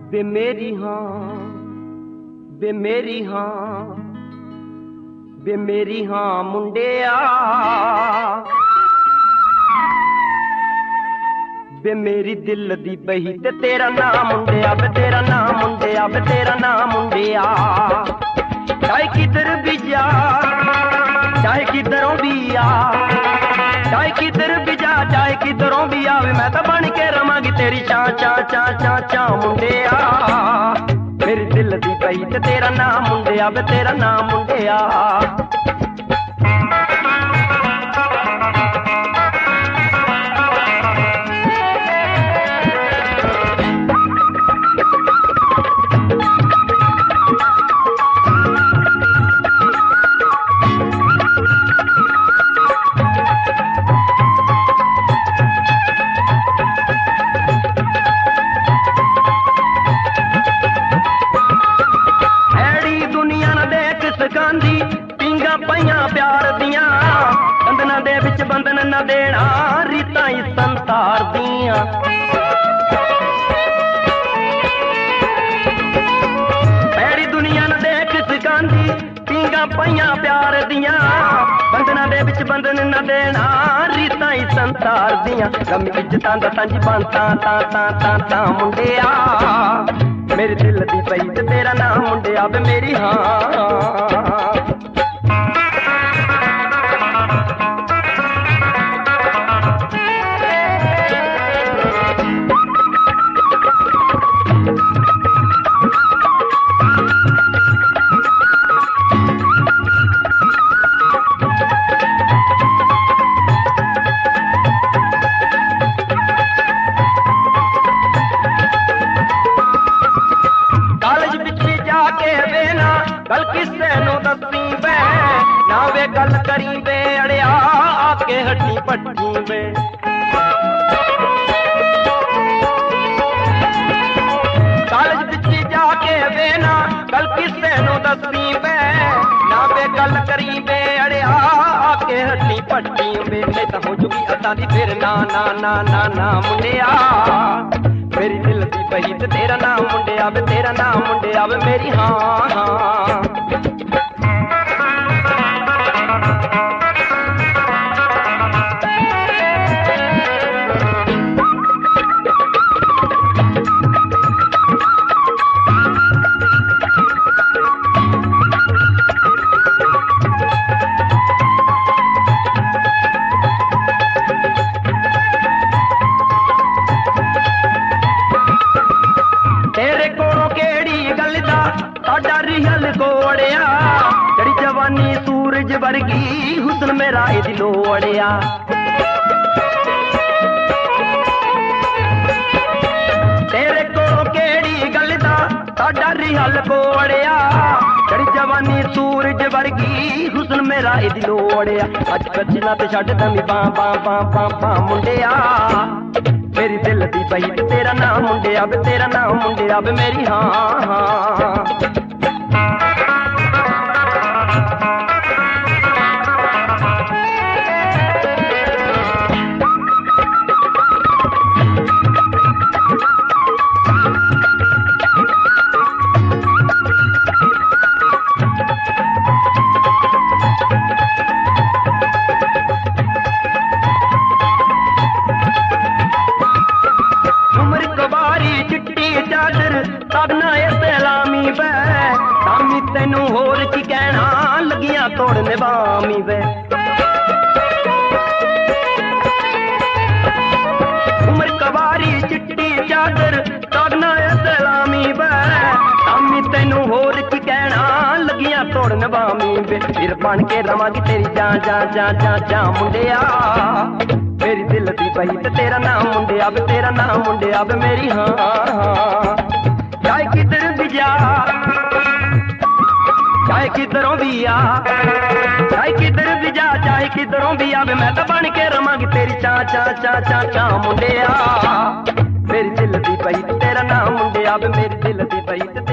ਵੇ ਮੇਰੀ ਹਾਂ, ਵੇ ਮੇਰੀ ਹਾਂ, ਵੇ ਮੇਰੀ ਹਾਂ ਮੁੰਡਿਆ, ਵੇ ਮੇਰੀ ਦਿਲ ਦੀ ਬਹੀ ਤੇ ਤੇਰਾ ਨਾਮ ਮੁੰਡਿਆ, ਵੇ ਤੇਰਾ ਨਾਮ ਮੁੰਡਿਆ, ਵੇ ਤੇਰਾ ਨਾਮ ਮੁੰਡਿਆ। ਚਾਹੇ ਕਿਧਰ ਵੀ ਜਾ, ਚਾਹੇ ਕਿਧਰੋਂ ਵੀ ਆ, ਚਾਹੇ ਕਿਧਰ ਵੀ ਜਾ, ਚਾਹੇ ਕਿਧਰੋਂ ਵੀ ਆਵੇ, ਮੈਂ ਤਾਂ ਬਣ ਕੇ ਰਵਾਂਗੀ ਤੇਰੀ ਚਾਂ ਚਾਂ ਚਾਂ ਚਾਂ ਚਾਂ ਮੁੰਡਿਆ। ਮੇਰੇ ਦਿਲ ਦੀ ਬਹੀ ਤੇ ਤੇਰਾ ਨਾਮ ਮੁੰਡਿਆ, ਵੇ ਤੇਰਾ ਨਾਮ ਮੁੰਡਿਆ। ਪਿੰਗਾ ਪਈਆਂ ਪਿਆਰ ਦੀਆਂ, ਬੰਧਨਾਂ ਦੇ ਵਿੱਚ ਬੰਧਨ ਨਾ ਦੇਣਾ, ਰੀਤਾਂ ਹੀ ਸੰਸਾਰ ਦੀਆਂ। ਐੜੀ ਦੁਨੀਆ ਨਾ ਦੇਖ ਸਿਖਾਂਦੀ, ਪਿੰਗਾ ਪਈਆਂ ਪਿਆਰ ਦੀਆਂ, ਬੰਧਨਾਂ ਦੇ ਵਿੱਚ ਬੰਧਨ ਨਾ ਦੇਣਾ, ਰੀਤਾਂ ਹੀ ਸੰਸਾਰ ਦੀਆਂ। ਗਮ ਇੱਜ਼ਤਾਂ ਦਾ ਸਾਂਝੀ ਬਾਂਤਾਂ ਤਾਂ ਤਾਂ ਤਾਂ ਤਾਂ ਮੁੰਡਿਆ, ਮੇਰੇ ਦਿਲ ਦੀ ਪਈ ਤੇ ਤੇਰਾ ਨਾਮ ਮੁੰਡਿਆ, ਵੇ ਮੇਰੀ ਹਾਂ। गल किसे नू दसी वे, ना वे गल करी वे अड़िया आके हड्डी पट्टी वे। कॉलेज बिच जाके वे ना गल किसे नू दसी वे, ना वे गल करी वे अड़िया आके हड्डी पट्टी वे। नहीं तो हो चुकी असां दी फिर ना ना ना ना ना मुंडिया, मेरी दिल दी बही ते तेरा नाम मुंडिया, वे तेरा नाम मुंडिया, वे मेरी हाँ हाँ। साडा रिहल कोड़िया, जड़ी जवानी सूरज वर्गी, हुस्न मेरा ए दिलो अड़िया। तेरे को केड़ी गल दा साडा रिहल कोड़िया, जड़ी जवानी सूरज वर्गी, हुस्न मेरा ए दिलो अड़िया। अज कचना ते छड्ड दमी बां बां बां बां बां मुंडिया, मेरी दिल दी बही ते तेरा नाम मुंडिया, वे तेरा नाम मुंडिया, वे मेरी हाँ हाँ। तेनू होर की कहना, लगियां तोड़ निभामी वे। उमर कवारी चिट्टी चादर तगना सलामी वे, सामी तेनू होर की कहना, लगियां तोड़ निभामी वे। फिर बन के रवांगी तेरी जा जा जा जा जा मुंडिया, मेरी दिल दी बही ते तेरा नाम मुंडिया, वे तेरा नाम मुंडिया, वे मेरी हाँ हाँ। चाहे किधर भी जा, चाहे किधरों भी आ, चाहे किधर भी जा, चाहे किधरों भी आवे, मैं तो बन के रवांगी तेरी चां चां चां चां चां मुंडिया। मेरी दिल दी बही तेरा नाम मुंडिया, मेरी दिल दी बही